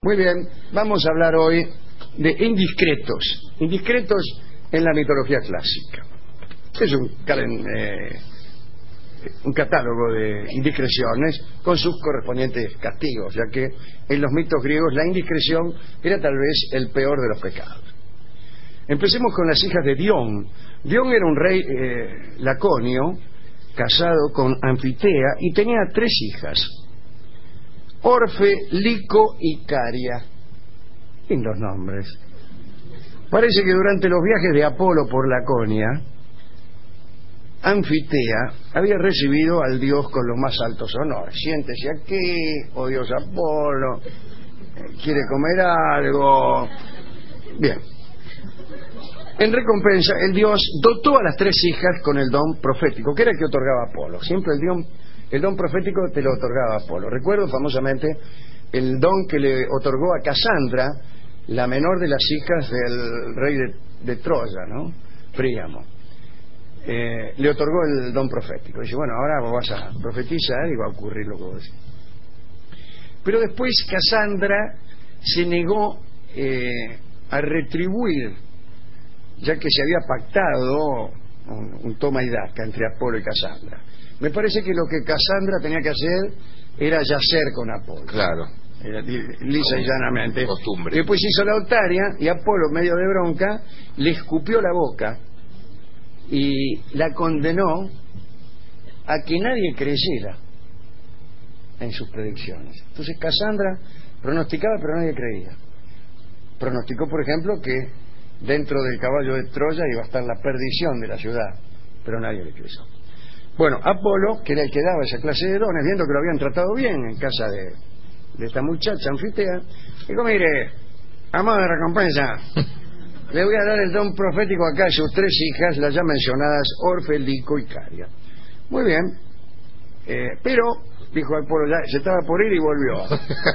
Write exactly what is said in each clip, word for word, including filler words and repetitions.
Muy bien, vamos a hablar hoy de indiscretos. Indiscretos en la mitología clásica. Es un, eh, un catálogo de indiscreciones con sus correspondientes castigos, ya que en los mitos griegos la indiscreción era tal vez el peor de los pecados. Empecemos con las hijas de Dion. Dion era un rey eh, laconio, casado con Anfitea, y tenía tres hijas: Orfe, Lico y Caria. Lindos nombres. Parece que durante los viajes de Apolo por Laconia, Anfitea había recibido al dios con los más altos honores. Siéntese aquí, oh dios Apolo, quiere comer algo. Bien. En recompensa, el dios dotó a las tres hijas con el don profético, que era el que otorgaba Apolo. Siempre el don, el don profético te lo otorgaba Apolo. Recuerdo famosamente el don que le otorgó a Casandra, la menor de las hijas del rey de, de Troya, ¿no? Príamo. Eh, le otorgó el don profético. Dice, bueno, ahora vos vas a profetizar y va a ocurrir lo que vos decís. Pero después Casandra se negó eh, a retribuir, ya que se había pactado un, un toma y daca entre Apolo y Casandra. Me parece que lo que Casandra tenía que hacer era yacer con Apolo. Claro. Era, lisa y llanamente. Costumbre. Y después hizo la otaria y Apolo, medio de bronca, le escupió la boca y la condenó a que nadie creyera en sus predicciones. Entonces Casandra pronosticaba, pero nadie creía. Pronosticó, por ejemplo, que dentro del caballo de Troya iba a estar la perdición de la ciudad, pero nadie le creyó. Bueno, Apolo, que era el que daba esa clase de dones, viendo que lo habían tratado bien en casa de, de esta muchacha Anfitea, dijo, mire, a modo de recompensa, le voy a dar el don profético acá a sus tres hijas, las ya mencionadas Orfe, Lico y Caria. Muy bien, eh, pero, dijo Apolo, ya se estaba por ir y volvió.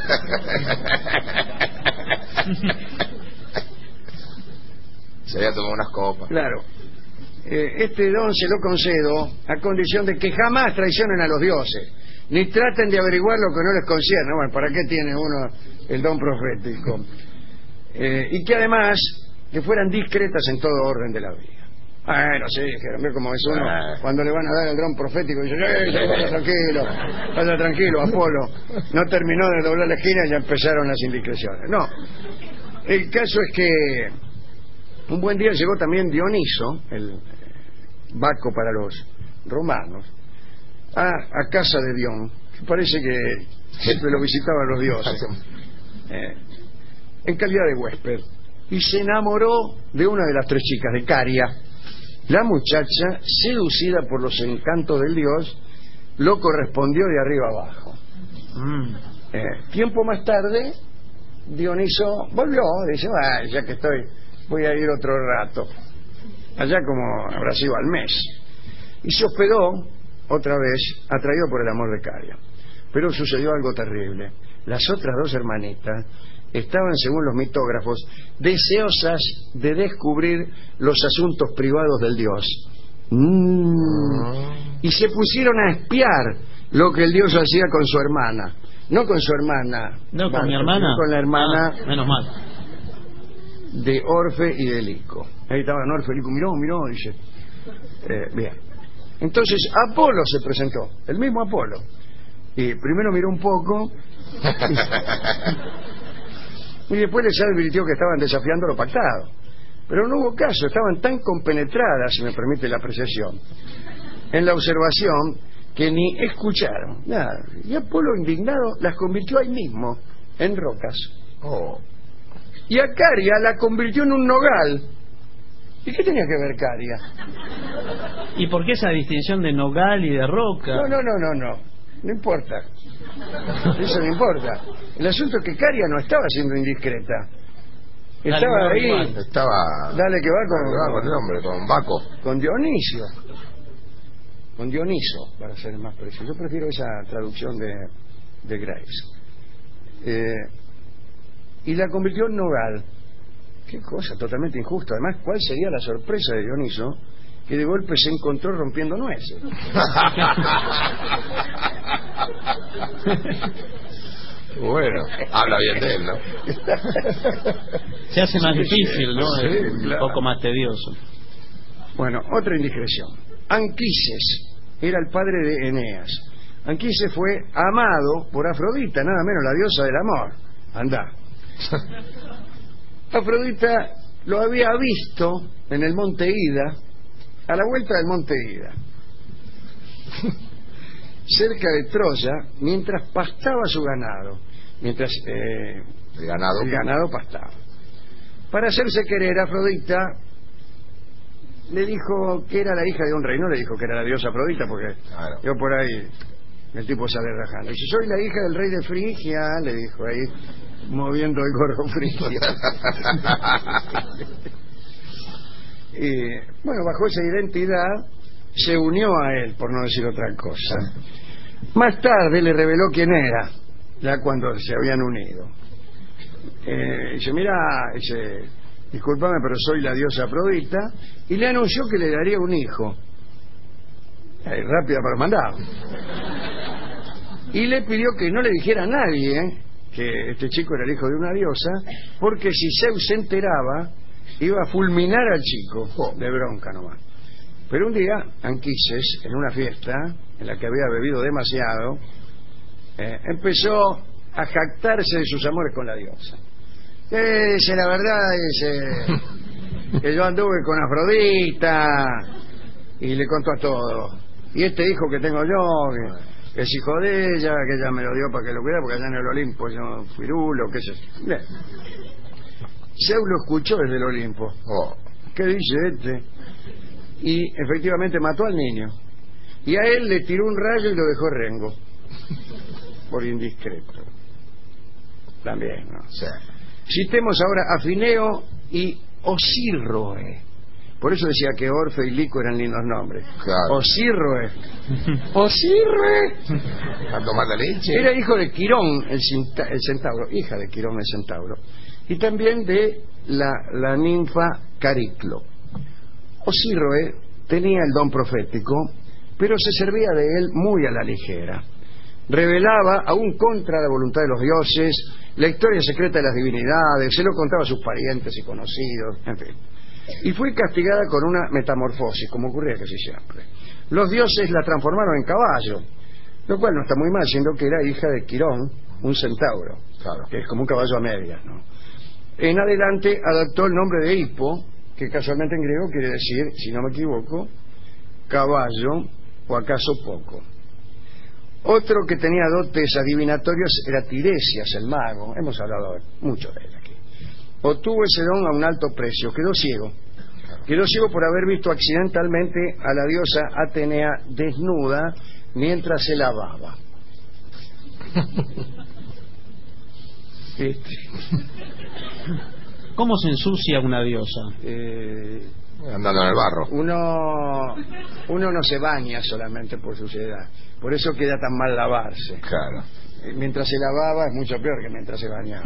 Se había tomado unas copas. Claro. Eh, este don se lo concedo a condición de que jamás traicionen a los dioses, ni traten de averiguar lo que no les concierne. Bueno, ¿para qué tiene uno el don profético? Eh, y que además que fueran discretas en todo orden de la vida. Bueno, sí, dijeron, ve cómo es uno cuando le van a dar el don profético y dice, ¡eh, vaya tranquilo, vaya tranquilo, Apolo! No terminó de doblar la esquina y ya empezaron las indiscreciones. No, el caso es que un buen día llegó también Dioniso, el Baco para los romanos, a, a casa de Dion, que parece que siempre lo visitaban los dioses, eh, en calidad de huésped, y se enamoró de una de las tres chicas, de Caria. La muchacha, seducida por los encantos del dios, lo correspondió de arriba abajo. Mm. Eh, tiempo más tarde, Dioniso volvió, dice, ah, ya que estoy, voy a ir otro rato, allá como habrá sido al mes, y se hospedó otra vez, atraído por el amor de Caria. Pero sucedió algo terrible. Las otras dos hermanitas estaban, según los mitógrafos, deseosas de descubrir los asuntos privados del dios. Mm. Y se pusieron a espiar lo que el dios hacía con su hermana. No con su hermana. No, con bueno, mi hermana. Con la hermana. Ah, menos mal. De Orfe y de Lico. Ahí estaban Orfe y Lico, miró, miró, dice. Eh, bien. Entonces Apolo se presentó, el mismo Apolo. Y primero miró un poco y, y después les advirtió que estaban desafiando lo pactado. Pero no hubo caso, estaban tan compenetradas, si me permite la apreciación, en la observación, que ni escucharon nada. Y Apolo, indignado, las convirtió ahí mismo en rocas. Oh. Y a Caria la convirtió en un nogal. ¿Y qué tenía que ver Caria? ¿Y por qué esa distinción de nogal y de roca? No, no, no, no, no. No importa. Eso no importa. El asunto es que Caria no estaba siendo indiscreta. Estaba Dale, ahí. Igual, estaba. Dale que va con, Dale que va con el hombre, con Baco. Con Dionisio. Con Dioniso, para ser más preciso. Yo prefiero esa traducción de, de Graves. Eh, y la convirtió en nogal. Qué cosa totalmente injusta. Además, ¿cuál sería la sorpresa de Dioniso? Que de golpe se encontró rompiendo nueces. Bueno, habla bien de él, ¿no? Se hace más difícil, ¿no? Sí, Es un claro. poco más tedioso. Bueno, otra indiscreción. Anquises era el padre de Eneas. Anquises fue amado por Afrodita, nada menos la diosa del amor. Andá. Afrodita lo había visto en el monte Ida, a la vuelta del monte Ida, cerca de Troya, mientras pastaba su ganado, mientras eh, El ganado. el ganado pastaba. Para hacerse querer, Afrodita le dijo que era la hija de un rey, no le dijo que era la diosa Afrodita, porque Claro. yo por ahí el tipo sale rajando. Dice, soy la hija del rey de Frigia, le dijo ahí, moviendo el gorro Frigia. Y bueno, bajo esa identidad se unió a él, por no decir otra cosa. Más tarde le reveló quién era, ya cuando se habían unido. Eh, dice, mira, dice, discúlpame, pero soy la diosa Afrodita, y le anunció que le daría un hijo. Eh, rápida para mandar. Y le pidió que no le dijera a nadie eh, que este chico era el hijo de una diosa, porque si Zeus se enteraba, iba a fulminar al chico, de bronca nomás. Pero un día, Anquises, en una fiesta en la que había bebido demasiado, eh, empezó a jactarse de sus amores con la diosa. Eh, dice, la verdad, dice, que yo anduve con Afrodita, y le contó a todo. Y este hijo que tengo yo, que es hijo de ella, que ella me lo dio para que lo cuidara, porque allá en el Olimpo yo fui rulo, qué sé yo. Bien. Zeus lo escuchó desde el Olimpo. Oh. ¿Qué dice este? Y efectivamente mató al niño. Y a él le tiró un rayo y lo dejó rengo. Por indiscreto. También, ¿no? Sí. Citemos ahora a Fineo y Osirroe. Por eso decía que Orfe y Lico eran lindos nombres. Claro. Osirroe. Osirroe. A tomar la leche. Era hijo de Quirón, el, cinta- el centauro. Hija de Quirón, el centauro. Y también de la, la ninfa Cariclo. Osirroe tenía el don profético, pero se servía de él muy a la ligera. Revelaba, aún contra la voluntad de los dioses, la historia secreta de las divinidades, se lo contaba a sus parientes y conocidos, en fin. Y fue castigada con una metamorfosis, como ocurría casi siempre. Los dioses la transformaron en caballo, lo cual no está muy mal, siendo que era hija de Quirón, un centauro, Claro. que es como un caballo a medias, ¿no? En adelante adoptó el nombre de Hipo, que casualmente en griego quiere decir, si no me equivoco, caballo o acaso poco. Otro que tenía dotes adivinatorios era Tiresias, el mago. Hemos hablado mucho de él aquí. Obtuvo ese don a un alto precio. Quedó ciego. Quedó ciego por haber visto accidentalmente a la diosa Atenea desnuda mientras se lavaba. ¿Viste? ¿Cómo se ensucia una diosa? Eh, Andando en el barro. uno, uno no se baña solamente por suciedad. Por eso queda tan mal lavarse. Claro. Eh, Mientras se lavaba es mucho peor que mientras se bañaba.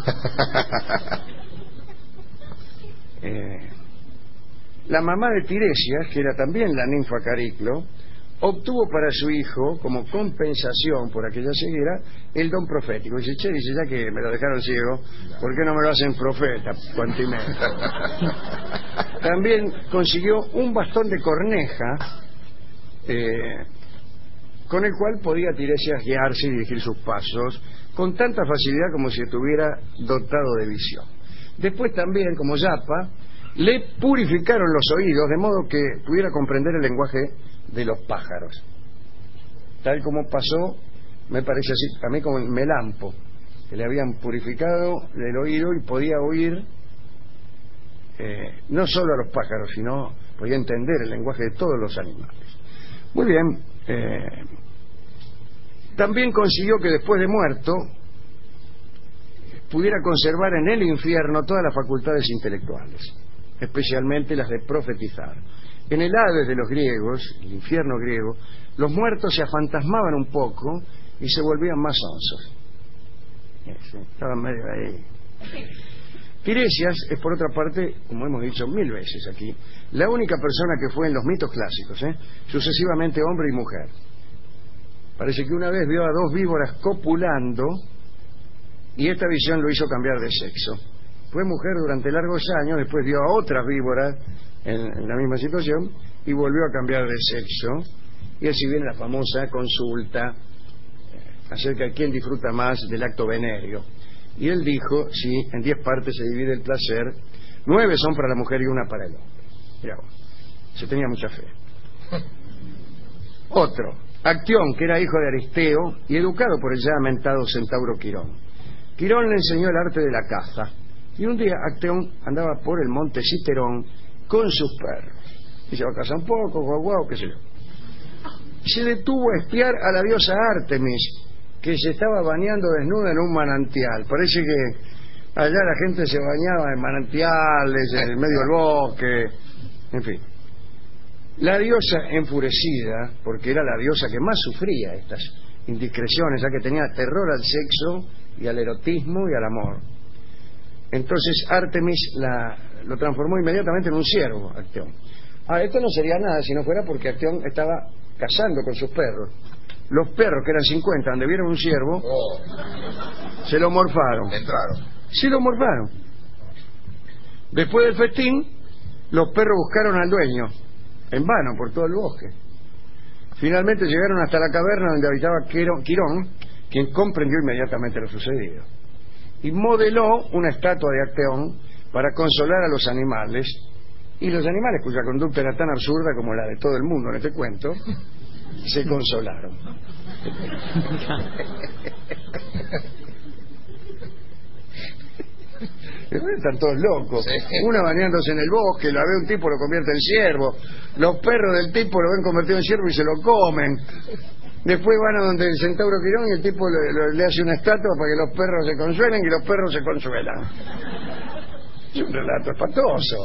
Eh, la mamá de Tiresias, que era también la ninfa Cariclo, obtuvo para su hijo, como compensación por aquella ceguera, el don profético. Dice, che, dice, ya que me lo dejaron ciego, ¿por qué no me lo hacen profeta? Cuantimento. También consiguió un bastón de corneja, eh, con el cual podía Tiresias guiarse y dirigir sus pasos con tanta facilidad como si estuviera dotado de visión. Después también, como Yapa, le purificaron los oídos de modo que pudiera comprender el lenguaje de los pájaros, tal como pasó, me parece así, a mí como el Melampo, que le habían purificado el oído y podía oír eh, no solo a los pájaros, sino podía entender el lenguaje de todos los animales. Muy bien. eh, también consiguió que después de muerto pudiera conservar en el infierno todas las facultades intelectuales, especialmente las de profetizar. En el Hades de los griegos, el infierno griego, los muertos se afantasmaban un poco y se volvían más onzos. Sí, estaban medio ahí. Tiresias es, por otra parte, como hemos dicho mil veces aquí, la única persona que fue en los mitos clásicos, ¿eh? sucesivamente hombre y mujer. Parece que una vez vio a dos víboras copulando y esta visión lo hizo cambiar de sexo. Fue mujer durante largos años, después vio a otras víboras en, en la misma situación y volvió a cambiar de sexo. Y así viene la famosa consulta eh, acerca de quién disfruta más del acto venéreo. Y él dijo, sí, en diez partes se divide el placer, nueve son para la mujer y una para el hombre. Mirá vos, se tenía mucha fe. Otro, Acteón, que era hijo de Aristeo y educado por el ya mentado centauro Quirón. Quirón le enseñó el arte de la caza, y un día Acteón andaba por el monte Citerón con sus perros. Y se va a cazar un poco, guau, guau, qué sé yo. Se detuvo a espiar a la diosa Artemis, que se estaba bañando desnuda en un manantial. Parece que allá la gente se bañaba en manantiales, en el medio del bosque, en fin. La diosa, enfurecida, porque era la diosa que más sufría estas indiscreciones, ya que tenía terror al sexo y al erotismo y al amor. Entonces Artemis la, lo transformó inmediatamente en un ciervo, Acteón. Ah, esto no sería nada si no fuera porque Acteón estaba cazando con sus perros. Los perros, que eran cincuenta, donde vieron un ciervo, Oh, se lo morfaron. entraron. Se lo morfaron. Después del festín, los perros buscaron al dueño, en vano, por todo el bosque. Finalmente llegaron hasta la caverna donde habitaba Quirón, Quirón, quien comprendió inmediatamente lo sucedido. Y modeló una estatua de Acteón para consolar a los animales, y los animales, cuya conducta era tan absurda como la de todo el mundo en este cuento, se consolaron. Están todos locos. Sí. Una bañándose en el bosque, la ve un tipo, lo convierte en ciervo. Los perros del tipo lo ven convertido en ciervo y se lo comen. Después van a donde el centauro Quirón y el tipo le, le- le hace una estatua para que los perros se consuelen y los perros se consuelan. Es un relato espantoso.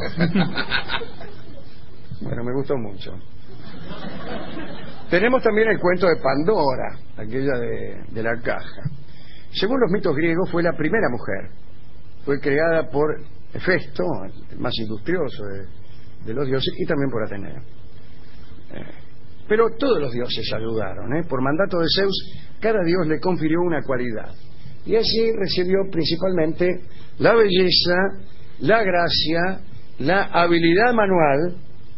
Bueno, me gustó mucho. Tenemos también el cuento de Pandora, aquella de, de la caja. Según los mitos griegos, fue la primera mujer. Fue creada por Hefesto, el más industrioso de, de los dioses, y también por Ateneo. Eh, pero todos los dioses ayudaron, ¿eh? Por mandato de Zeus, cada dios le confirió una cualidad. Y así recibió principalmente la belleza, la gracia, la habilidad manual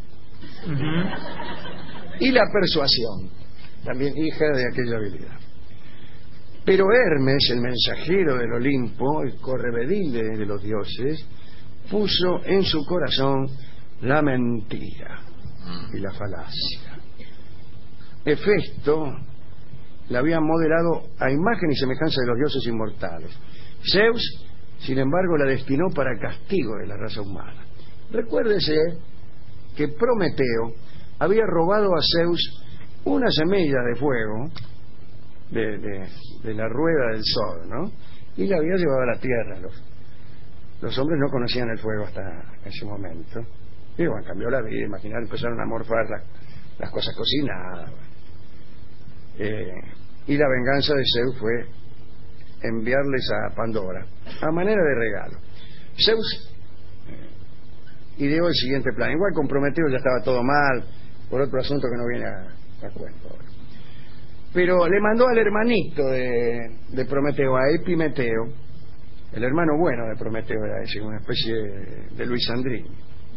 y la persuasión, también hija de aquella habilidad. Pero Hermes, el mensajero del Olimpo, el correvedile de los dioses, puso en su corazón la mentira y la falacia. Hefesto la había modelado a imagen y semejanza de los dioses inmortales. Zeus, sin embargo, la destinó para castigo de la raza humana. Recuérdese que Prometeo había robado a Zeus una semilla de fuego de, de, de la rueda del sol, ¿no? Y la había llevado a la tierra. Los, los hombres no conocían el fuego hasta ese momento. Y bueno, cambió la vida. Imaginar, empezaron a morfar la, las cosas cocinadas. Eh, y la venganza de Zeus fue enviarles a Pandora a manera de regalo. Zeus eh, ideó el siguiente plan. Igual con Prometeo ya estaba todo mal por otro asunto que no viene a, a cuento ahora. Pero le mandó al hermanito de, de Prometeo, a Epimeteo. El hermano bueno de Prometeo era ese, una especie de, de Luis Sandrini.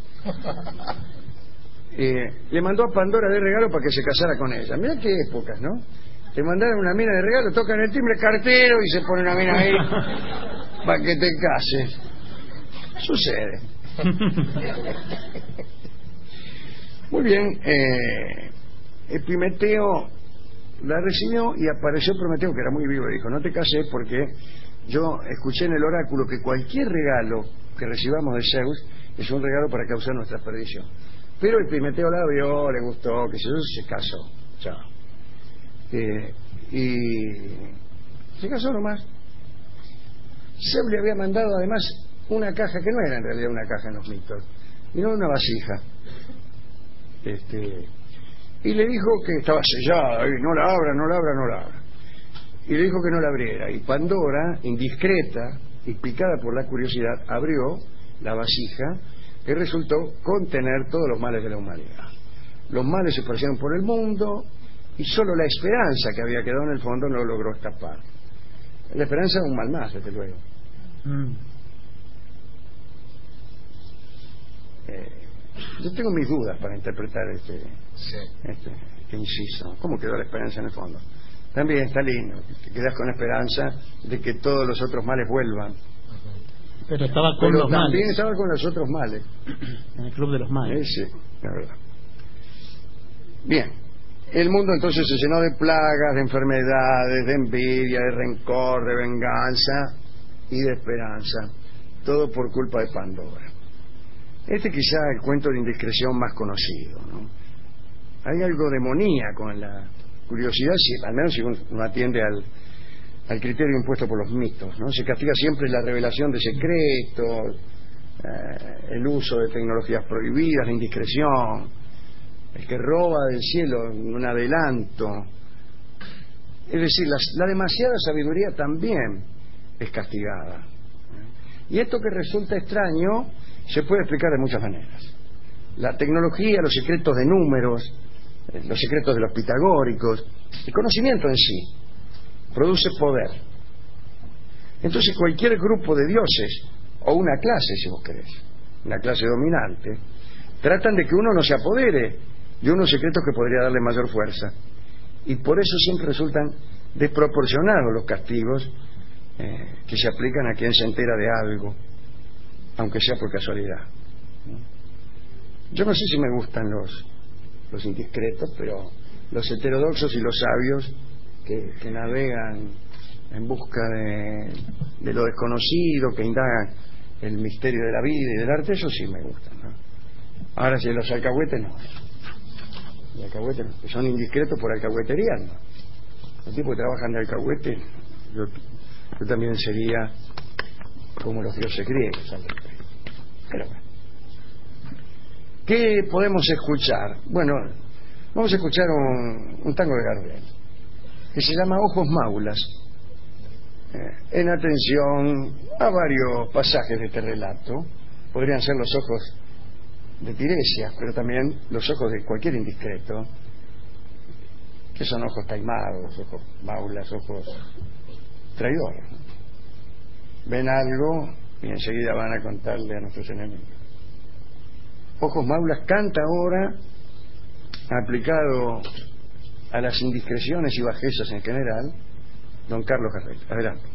Eh, le mandó a Pandora de regalo para que se casara con ella. Mirá qué épocas, ¿no? Te mandaron una mina de regalo, tocan el timbre, cartero, y se pone una mina ahí para que te cases. Sucede. Muy bien, eh, Epimeteo la recibió y apareció Prometeo, que era muy vivo, y dijo: no te cases porque yo escuché en el oráculo que cualquier regalo que recibamos de Zeus es un regalo para causar nuestra perdición. Pero Epimeteo la vio, le gustó, que se, se casó. Chao. Eh, y se casó nomás. Zeus le había mandado además una caja que no era en realidad una caja en los mitos, sino una vasija. Este, y le dijo que estaba sellada, y no la abra, no la abra, no la abra. Y le dijo que no la abriera. Y Pandora, indiscreta y picada por la curiosidad, abrió la vasija, que resultó contener todos los males de la humanidad. Los males se esparcieron por el mundo y solo la esperanza que había quedado en el fondo no logró escapar. La esperanza es un mal más, desde luego. Mm. Eh, yo tengo mis dudas para interpretar este, Sí. este, este inciso. ¿Cómo quedó la esperanza en el fondo? También está lindo, te quedas con la esperanza de que todos los otros males vuelvan. Pero estaba con Pero los también males, estaba con los otros males. en el club de los males. Ese, la verdad. Bien, el mundo entonces se llenó de plagas, de enfermedades, de envidia, de rencor, de venganza y de esperanza. Todo por culpa de Pandora. Este quizá el cuento de indiscreción más conocido, ¿no? Hay algo demoníaco en la curiosidad, si, al menos si uno atiende al, al criterio impuesto por los mitos, ¿no? Se castiga siempre la revelación de secretos, eh, el uso de tecnologías prohibidas, la indiscreción, el que roba del cielo un adelanto. Es decir, la, la demasiada sabiduría también es castigada. Y esto que resulta extraño se puede explicar de muchas maneras. La tecnología, los secretos de números, los secretos de los pitagóricos, el conocimiento en sí produce poder. Entonces cualquier grupo de dioses, o una clase si vos querés, una clase dominante, tratan de que uno no se apodere de unos secretos que podría darle mayor fuerza, y por eso siempre resultan desproporcionados los castigos eh, que se aplican a quien se entera de algo, aunque sea por casualidad. Yo no sé si me gustan los los indiscretos, pero los heterodoxos y los sabios que, que navegan en busca de, de lo desconocido, que indagan el misterio de la vida y del arte, eso sí me gustan, ¿no? Ahora, si los alcahuetes no, los alcahuetes no, que son indiscretos por alcahuetería, ¿no? Los tipos que trabajan de alcahuete, yo, yo también sería como los dioses griegos, ¿sabes? Pero bueno, ¿qué podemos escuchar? Bueno, vamos a escuchar un, un tango de Gardel que se llama Ojos Maulas, eh, en atención a varios pasajes de este relato. Podrían ser los ojos de Tiresias, pero también los ojos de cualquier indiscreto, que son ojos taimados, ojos maulas, ojos traidores, ¿no? Ven algo y enseguida van a contarle a nuestros enemigos. Ojos Maulas canta ahora, aplicado a las indiscreciones y bajezas en general, don Carlos Gardel. Adelante.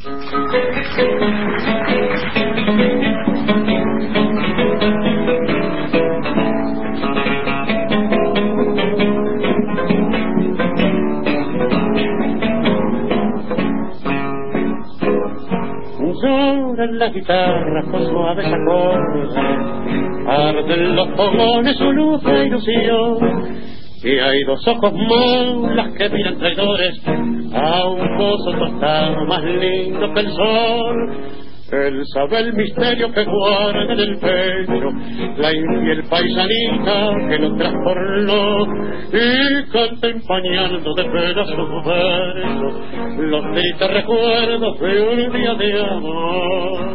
Lloran las guitarras con suaves acordes, arden los fogones su luz de ilusión, y hay dos ojos maulas que miran traidores a un pozo tostado más lindo que el sol. Él sabe el misterio que guarda en el pecho la infiel paisanita que lo trastornó, y canta empañando de pena sus versos los tristes recuerdos de un día de amor.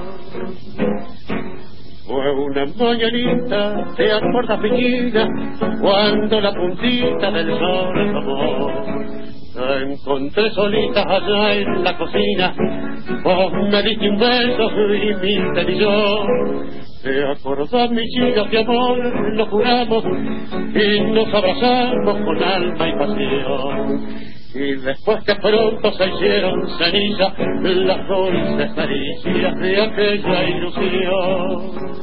Fue una mañanita, ¿te acuerdas, piñina? Cuando la puntita del sol tomó. La encontré solita allá en la cocina, vos me diste un beso y mi te di yo. ¿Te acordás, mi chica, que amor nos juramos y nos abrazamos con alma y pasión? Y después que pronto se hicieron ceniza las dulces caricias de aquella ilusión.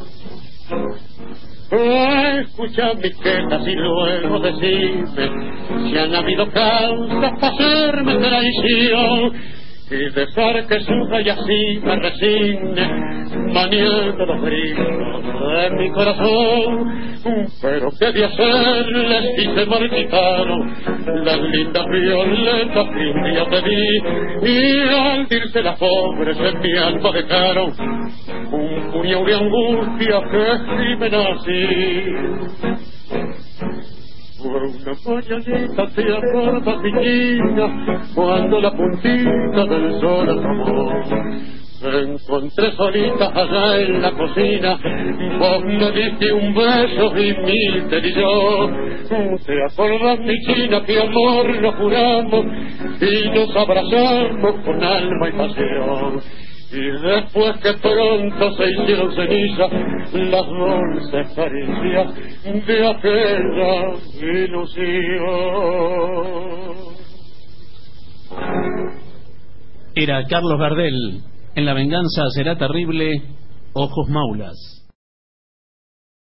Escucha mis quejas y luego decime si han habido causas para hacerme traición, y dejar que sufra y así me resigne, maniando los gritos de mi corazón. Pero qué de hacerles si se marchitaron las lindas violetas que un día te di, y al irse las pobres en mi alma dejaron un puñado de angustia que sí me nací. Fue una mañanita, te acuerdas, mi niña, cuando la puntita del sol asomó. Te encontré solita allá en la cocina, vos me diste un beso y mil te di yo. ¿Te acordás, mi china, que amor nos juramos y nos abrazamos con alma y pasión? Y después que pronto se hicieron cenizas las dulces caricias de aquella ilusión. Era Carlos Gardel en La venganza será terrible, Ojos Maulas.